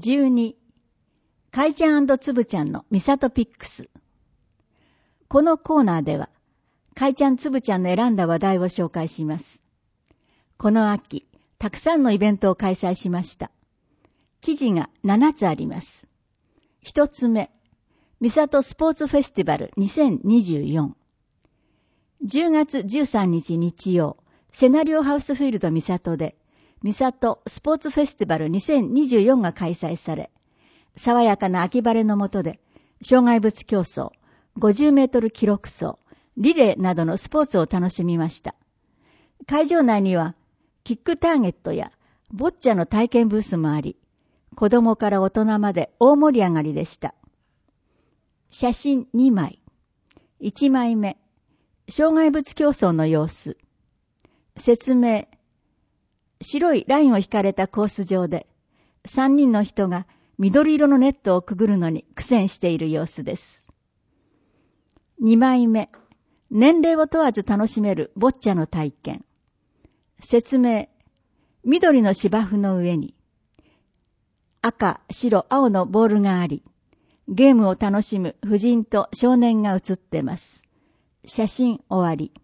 12、かいちゃん&つぶちゃんのみさとピックス。このコーナーでは、かいちゃんつぶちゃんの選んだ話題を紹介します。この秋、たくさんのイベントを開催しました。記事が7つあります。一つ目、みさとスポーツフェスティバル2024。10月13日日曜、セナリオハウスフィールドみさとで、みさとスポーツフェスティバル2024が開催され、爽やかな秋晴れの下で、障害物競争、50メートル記録走、リレーなどのスポーツを楽しみました。会場内には、キックターゲットやボッチャの体験ブースもあり、子供から大人まで大盛り上がりでした。写真2枚。1枚目、障害物競争の様子。説明。白いラインを引かれたコース上で、3人の人が緑色のネットをくぐるのに苦戦している様子です。2枚目、年齢を問わず楽しめるボッチャの体験。説明。緑の芝生の上に、赤、白、青のボールがあり、ゲームを楽しむ婦人と少年が写ってます。写真終わり。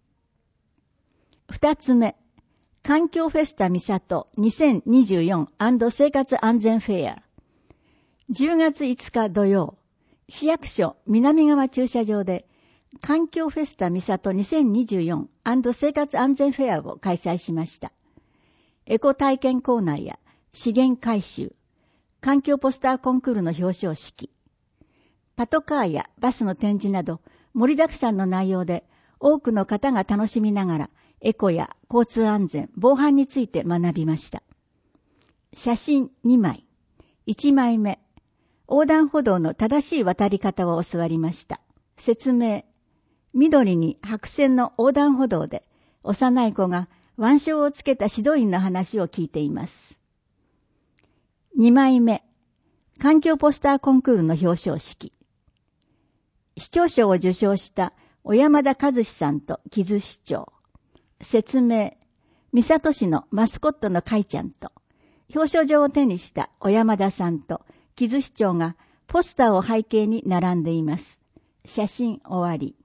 二つ目、環境フェスタみさと2024& 生活安全フェア。10月5日土曜、市役所南側駐車場で環境フェスタみさと2024& 生活安全フェアを開催しました。エコ体験コーナーや資源回収、環境ポスターコンクールの表彰式、パトカーやバスの展示など盛りだくさんの内容で多くの方が楽しみながらエコや交通安全、防犯について学びました。写真2枚。1枚目。横断歩道の正しい渡り方を教わりました。説明。緑に白線の横断歩道で幼い子が腕章をつけた指導員の話を聞いています。2枚目。環境ポスターコンクールの表彰式。市長賞を受賞した小山田和志さんと木津市長。説明。三郷市のマスコットのかいちゃんと、表彰状を手にした小山田さんと木津市長がポスターを背景に並んでいます。写真終わり。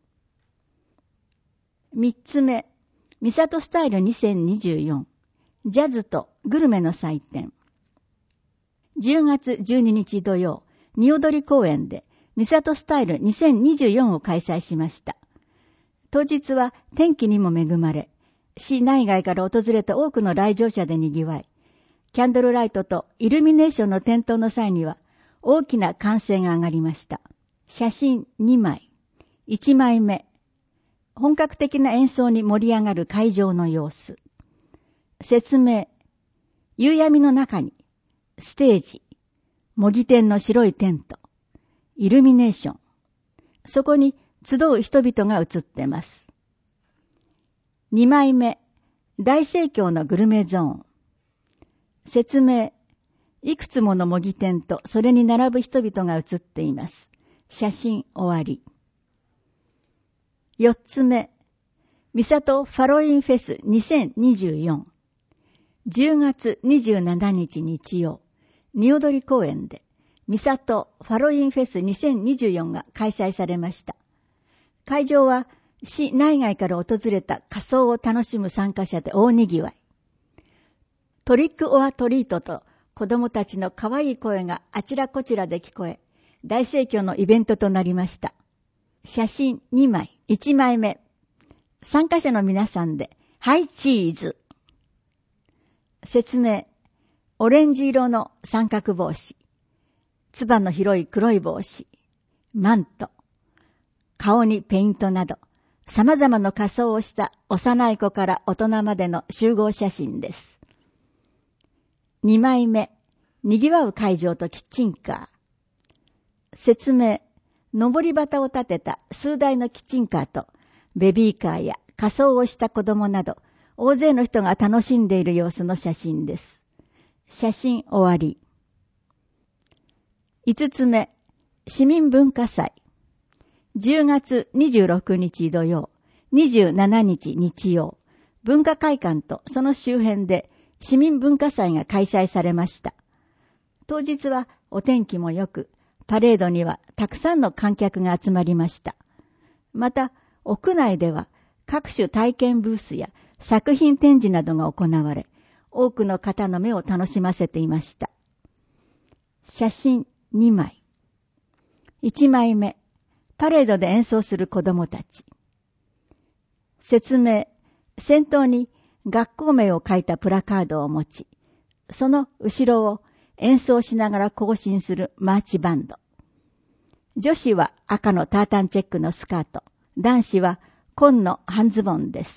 三つ目。三郷スタイル2024。ジャズとグルメの祭典。10月12日土曜、仁踊公園で三郷スタイル2024を開催しました。当日は天気にも恵まれ、市内外から訪れた多くの来場者で賑わい、キャンドルライトとイルミネーションの点灯の際には大きな歓声が上がりました。写真2枚。1枚目。本格的な演奏に盛り上がる会場の様子。説明。夕闇の中にステージ、模擬店の白いテント、イルミネーション。そこに集う人々が映っています。2枚目、大盛況のグルメゾーン。説明。いくつもの模擬店とそれに並ぶ人々が映っています。写真終わり。4つ目、三郷ファロインフェス2024。10月27日日曜、仁踊公園で三郷ファロインフェス2024が開催されました。会場は市内外から訪れた仮装を楽しむ参加者で大にぎわい。トリックオアトリートと子供たちの可愛い声があちらこちらで聞こえ、大盛況のイベントとなりました。写真2枚。1枚目。参加者の皆さんで、ハイチーズ。説明。オレンジ色の三角帽子。つばの広い黒い帽子。マント。顔にペイントなど、様々な仮装をした幼い子から大人までの集合写真です。2枚目。賑わう会場とキッチンカー。説明。登り旗を立てた数台のキッチンカーと、ベビーカーや仮装をした子供など、大勢の人が楽しんでいる様子の写真です。写真終わり。5つ目、市民文化祭。10月26日土曜、27日日曜、文化会館とその周辺で市民文化祭が開催されました。 当日はお天気も良く、パレードにはたくさんの観客が集まりました。また、屋内では各種体験ブースや作品展示などが行われ、多くの方の目を楽しませていました。写真2枚。1枚目、パレードで演奏する子供たち。説明、先頭に学校名を書いたプラカードを持ち、その後ろを演奏しながら行進するマーチバンド。女子は赤のタータンチェックのスカート、男子は紺の半ズボンです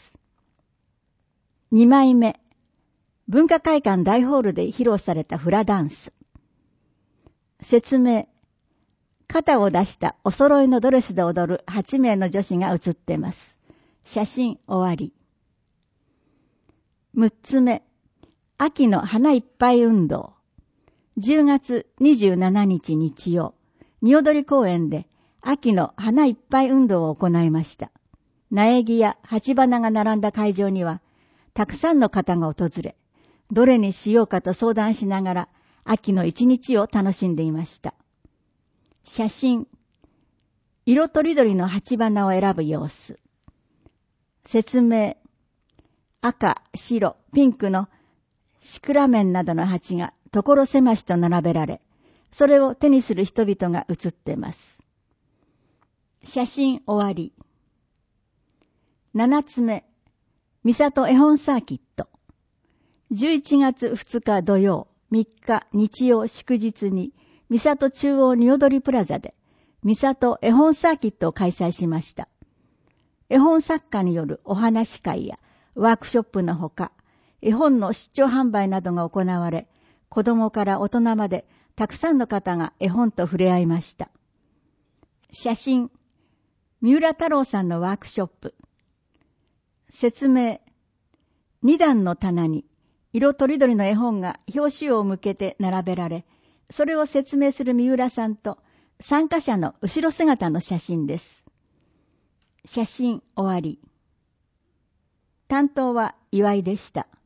。2枚目、文化会館大ホールで披露されたフラダンス。説明、肩を出したお揃いのドレスで踊る8名の女子が写っています。写真終わり。6つ目、秋の花いっぱい運動。10月27日日曜、仁踊公園で秋の花いっぱい運動を行いました。苗木や鉢花が並んだ会場には、たくさんの方が訪れ、どれにしようかと相談しながら、秋の一日を楽しんでいました。写真、色とりどりの鉢花を選ぶ様子。説明、赤、白、ピンクのシクラメンなどの鉢が所狭しと並べられ、それを手にする人々が写っています。写真終わり。7つ目、三郷絵本サーキット。11月2日土曜、3日日曜祝日に、三郷中央仁踊プラザで、三郷絵本サーキットを開催しました。絵本作家によるお話し会やワークショップのほか、絵本の出張販売などが行われ、子供から大人までたくさんの方が絵本と触れ合いました。写真、三浦太郎さんのワークショップ。説明、2段の棚に色とりどりの絵本が表紙を向けて並べられ、それを説明する三浦さんと参加者の後ろ姿の写真です。写真終わり。担当は岩井でした。